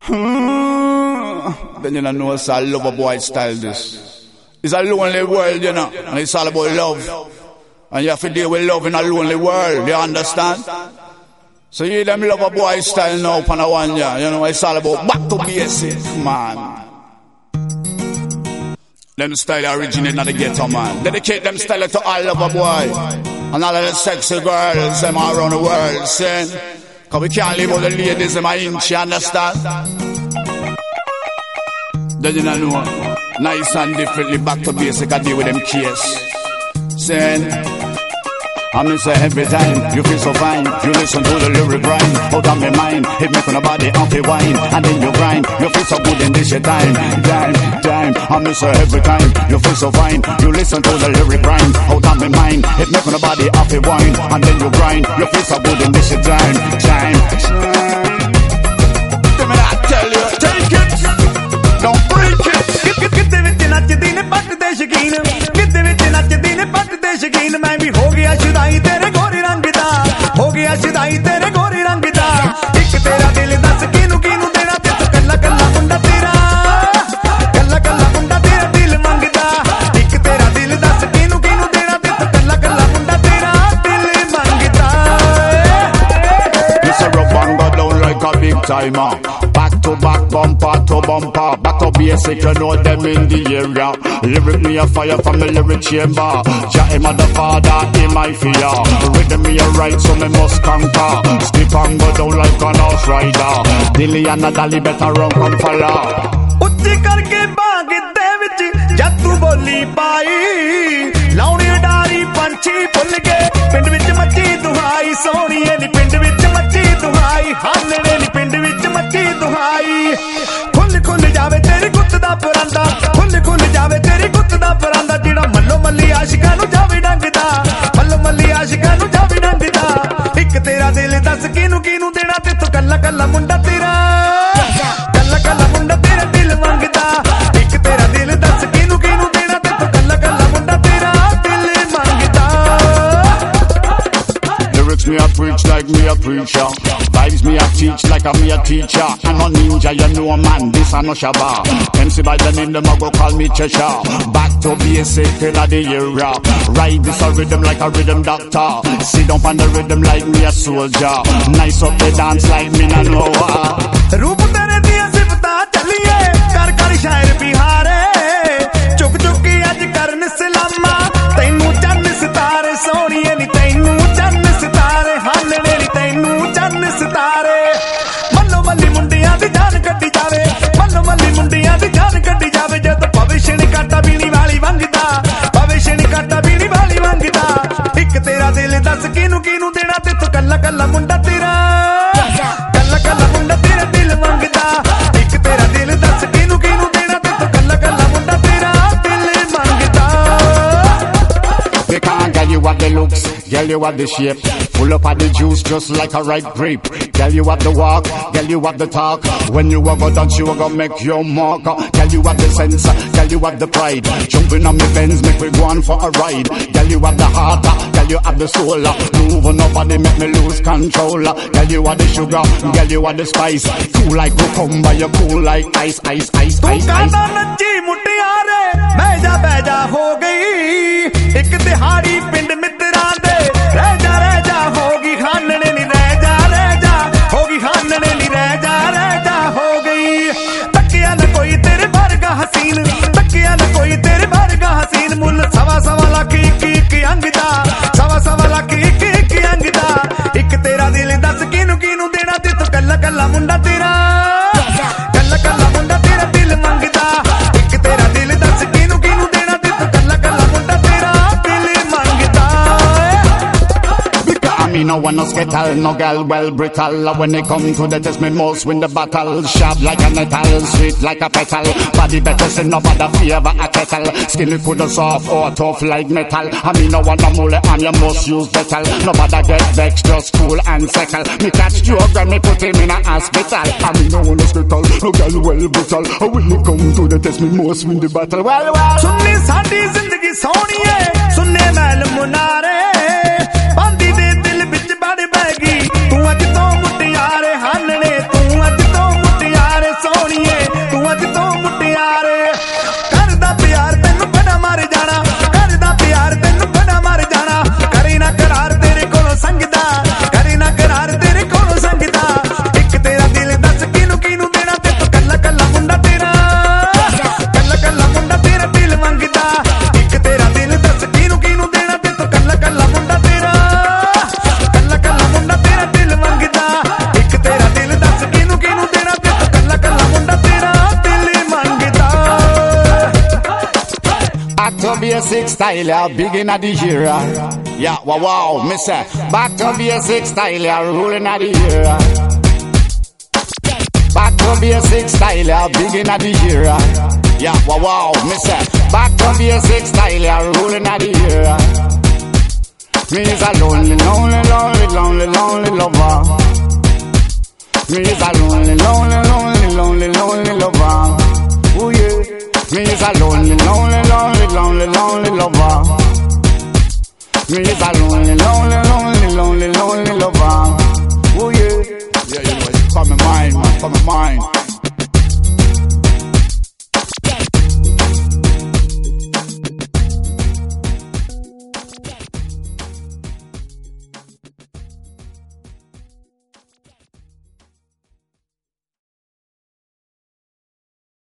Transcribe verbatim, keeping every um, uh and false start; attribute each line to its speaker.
Speaker 1: Hmm. Then you don't know it's a lover boy style this. It's a lonely world, you know, and it's all about love. And you have to deal with love in a lonely world, you understand? So you them lover boy style now, pan a one, yeah, you know, it's all about back to basic, man. Them style originate in the ghetto, man. Dedicate them style to all lover boy and all of the sexy girls them all around the world, see? Cause we can't live with the ladies in my inch, you understand? Then you know, nice and differently back to basic, I deal with them case. See? I miss her every time, you feel so fine. You listen to the lyric rhyme, out of my mind. It make on the body off the wine, and then you grind. You feel so good in this your time, time, time. I miss her every time, you feel so fine. You listen to the lyric rhyme, out of my mind. It make on the body off the wine, and then you grind. You feel so good in this your time, time, time. Let me not tell you, take it, don't break it.
Speaker 2: कितने विच नचदी ने पट दे शकीन, कितने विच नचदी ने पट दे शकीन. मैं भी हो गया शुदाई तेरे गोरे रंग दा, हो गया शुदाई तेरे गोरे रंग दा. एक तेरा दिल दस किनू किनू देना ते तू कल्ला कल्ला मुंडा तेरा, कल्ला कल्ला मुंडा तेरा दिल मंगदा. एक तेरा दिल दस किनू किनू देना ते तू कल्ला कल्ला मुंडा तेरा दिल मंगदा.
Speaker 1: This a rough and go down like a big timer. Back to back, bumper to bumper. Back to basic, you know them in the area. Lyric me a fire from the lyric chamber. Jah him a the father, him my fear. Rhythm me a right, so me must conquer. Skip and go down like an horse rider. Dilly and a dolly better run come follow.
Speaker 2: ਉੱਚੀ ਕਰਕੇ ਬਾਗ ਦੇ ਵਿੱਚ ਜਦ ਤੂੰ ਬੋਲੀ ਪਾਈ, ਲਾਉਣੀ dairy ਪੰਛੀ ਭੁੱਲ ਗਏ. ਪਿੰਡ ਵਿੱਚ ਮੱਚੀ ਦੁਹਾਈ ਸੋਹਣੀਏ ਨੀ, ਪਿੰਡ ਵਿੱਚ ਮੱਚੀ ਦੁਹਾਈ. ਹਾਲਣੇ ਨੀ ਪਿੰਡ ਵਿੱਚ ਮੱਚੀ ਦੁਹਾਈ. ਖੁੱਲ ਖੁੱਲ ਜਾਵੇ ਤੇਰੀ ਗੁੱਤ ਦਾ ਪਰਾਂਦਾ, ਖੁੱਲ ਖੁੱਲ ਜਾਵੇ ਤੇਰੀ ਗੁੱਤ ਦਾ ਪਰਾਂਦਾ. ਜਿਹੜਾ ਮੱਲੋ ਮੱਲੀ ਆਸ਼ਿਕਾਂ ਨੂੰ ਜਾਵੇ ਡੰਗਦਾ, ਮੱਲੋ ਮੱਲੀ ਆਸ਼ਿਕਾਂ ਨੂੰ ਜਾਵੇ ਡੰਗਦਾ. ਇੱਕ ਤੇਰਾ ਦਿਲ ਦੱਸ ਕਿਹਨੂੰ ਕਿਹਨੂੰ ਦੇਣਾ ਤੇ ਤੂੰ ਕੱਲਾ ਕੱਲਾ ਮੁੰਡਾ ਤੇਰਾ, ਕੱਲਾ ਕੱਲਾ ਮੁੰਡਾ ਤੇਰਾ ਦਿਲ ਮੰਗਦਾ. ਇੱਕ ਤੇਰਾ ਦਿਲ ਦੱਸ ਕਿਹਨੂੰ ਕਿਹਨੂੰ ਦੇਣਾ ਤੇ ਤੂੰ ਕੱਲਾ ਕੱਲਾ ਮੁੰਡਾ ਤੇਰਾ ਦਿਲ ਮੰਗਦਾ.
Speaker 1: Lyrics me a preach like me a preacher. Vibes me a teach like a me a teacher. I'm a ninja, you know man, this a no shabba. M C by the name, them a go call me Cheshire. Back to basic in the area. Ride this a rhythm like a rhythm doctor. Sit down on the rhythm like me a soldier. Nice up the dance like me na know what.
Speaker 2: रूप तेरे दिया सिफता चलिए, कर कर शायर बिहारे. चुक चुक के अज करन सलामा, तैनू चन्न सितारे सोहणीए नी, तैनू चन्न सितारे. हालणे नी तैनू चन्न सितारे. मल्लो मल्ली मुंडियां दी जान कड्डी जावे, मल्लो मल्ली मुंडियां दी जान कड्डी जावे. जद भविष्य नी काटा बीनी वाली वंगदा, भविष्य नी काटा बीनी वाली वंगदा. एक तेरा दिल दस किनू किनू देना ते तू कल्ला कल्ला मुंडा तेरा, कल्ला कल्ला मुंडा तेरा दिल मंगदा. एक तेरा दिल दस किनू किनू देना ते तू कल्ला कल्ला मुंडा तेरा दिल मंगदा.
Speaker 1: They can't get you what the looks, girl you have the shape. Full up of the juice just like a ripe grape. Girl you have the walk, girl you have the talk. When you a go dance you a go make your mark. Girl you have the sense, girl you have the pride. Jumping on me Benz make we go on for a ride. Girl you have the heart, girl you have the soul. Moving up and they make me lose control. Girl you have the sugar, girl you have the spice. Cool like cucumber, you cool like ice, ice, ice,
Speaker 2: तू
Speaker 1: ice,
Speaker 2: काना
Speaker 1: ice.
Speaker 2: नच्ची मुटियारे, बैजा बैजा हो गई. एक दिहाड़ी पिंड मित्रा दे, रह जा रह जा होगी. हानने नी रह जा रह जा होगी, हानने नी रह जा रह जा हो गई. तकिया न कोई तेरे वर्गा हसीन, तकिया न कोई तेरे वर्गा हसीन. मुल सवा सवा लाख एक एक अंगदा, सवा सवा लाख एक एक अंगदा. एक तेरा दिल दस किनू किनू देना ते तू कल्ला कल्ला मुंडा तेरा, कल्ला कल्ला मुंडा तेरा दिल मंगदा. एक तेरा दिल दस किनू किनू देना ते तू कल्ला कल्ला मुंडा तेरा दिल मंगदा.
Speaker 1: Me no want no skittle, no girl well brittle. When they come to the test, me most win the battle. Sharp like a metal, sweet like a petal. Body better send no bother favor a kettle. Skin it coulda soft or tough like metal. I mean no want no mole and you must use betal. No bother get vexed, just cool and settle. Me catch Joe and me put him in a hospital. I mean no want no skittle, no girl well brittle. When they come to the test, me most win the battle. Well well.
Speaker 2: सुनने साडी जिंदगी सोहनी है, सुनने महल मुनारे. बांदी दे दिल बिच बड़ baggy, तू अज तो मुटियारे. हालने तू अज तो मुटियारे.
Speaker 1: Back to basic style, yeah, begin at the era. Yeah, wow, wow, me say. Back to basic style, yeah, ruling at the era. Back to basic style, yeah, begin at the era. Yeah, wow, wow, me say. Back to basic style, yeah, ruling at the era. Me is a lonely, lonely, lonely, lonely, lonely lover. Me is a lonely, lonely, lonely, lonely, lonely lover. Oh yeah. Me is a lonely, lonely, lonely, lonely, lonely lover. Me is a lonely, lonely, lonely, lonely, lonely lover. Oh yeah. Yeah, you know, it's from my mind, man, from my mind.